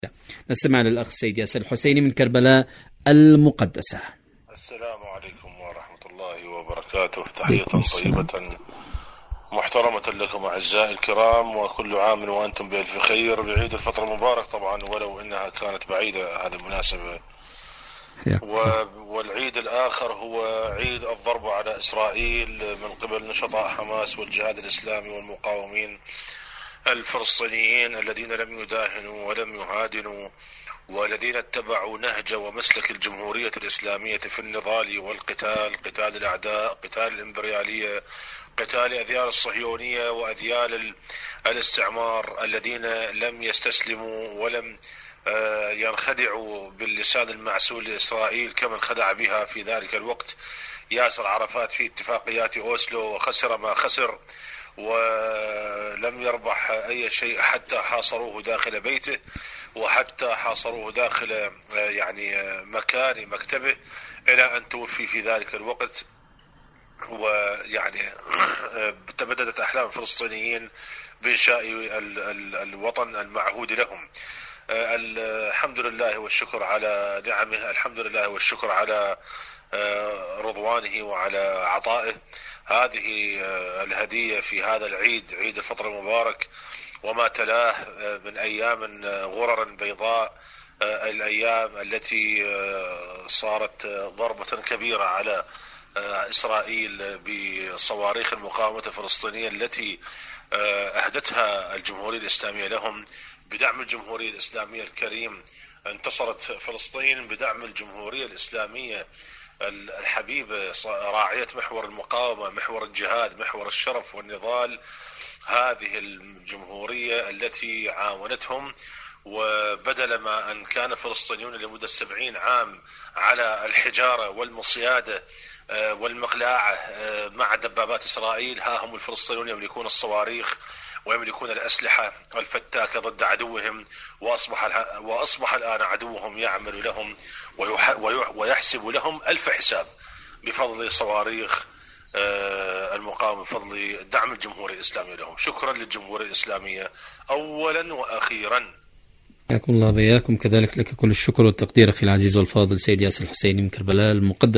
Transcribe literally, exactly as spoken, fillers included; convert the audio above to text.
نستمع للأخ السيد ياسر الحسيني من كربلاء المقدسة. السلام عليكم ورحمة الله وبركاته. تحية طيبة محترمة لكم أعزائي الكرام، وكل عام وأنتم بألف خير، بعيد الفطر المبارك طبعا ولو أنها كانت بعيدة هذه المناسبة. والعيد الآخر هو عيد الضربة على إسرائيل من قبل نشطاء حماس والجهاد الإسلامي والمقاومين الفلسطينيين الذين لم يداهنوا ولم يهادنوا، والذين اتبعوا نهج ومسلك الجمهورية الإسلامية في النضال والقتال، قتال الأعداء، قتال الإمبريالية، قتال أذيال الصهيونية وأذيال الاستعمار، الذين لم يستسلموا ولم ينخدعوا باللسان المعسول لإسرائيل كما انخدع بها في ذلك الوقت ياسر عرفات في اتفاقيات أوسلو، وخسر ما خسر ولم يربح أي شيء حتى حاصروه داخل بيته، وحتى حاصروه داخل يعني مكان مكتبه إلى أن توفي في ذلك الوقت. ويعني تبددت أحلام الفلسطينيين بإنشاء الوطن المعهود لهم. الحمد لله والشكر على نعمه، الحمد لله والشكر على رضوانه وعلى عطائه. هذه الهدية في هذا العيد، عيد الفطر المبارك وما تلاه من أيام غرر بيضاء، الأيام التي صارت ضربة كبيرة على إسرائيل بصواريخ المقاومة الفلسطينية التي أهدتها الجمهورية الإسلامية لهم. بدعم الجمهورية الإسلامية الكريم انتصرت فلسطين، بدعم الجمهورية الإسلامية الحبيبة راعية محور المقاومة، محور الجهاد، محور الشرف والنضال. هذه الجمهورية التي عاونتهم، وبدل ما أن كان الفلسطينيون لمدة سبعين عام على الحجارة والمصيادة والمقلاعة مع دبابات إسرائيل، ها هم الفلسطينيون يملكون الصواريخ ويملكون الأسلحة الفتاكة ضد عدوهم، وأصبح وأصبح الآن عدوهم يعمل لهم ويحسب لهم ألف حساب بفضل صواريخ المقاومة، بفضل دعم الجمهورية الإسلامية لهم. شكرا للجمهورية الإسلامية أولا وأخيرا. حياكم الله بياكم، كذلك لك كل الشكر والتقدير أخي العزيز والفاضل سيد ياسر الحسيني من كربلاء المقدسة.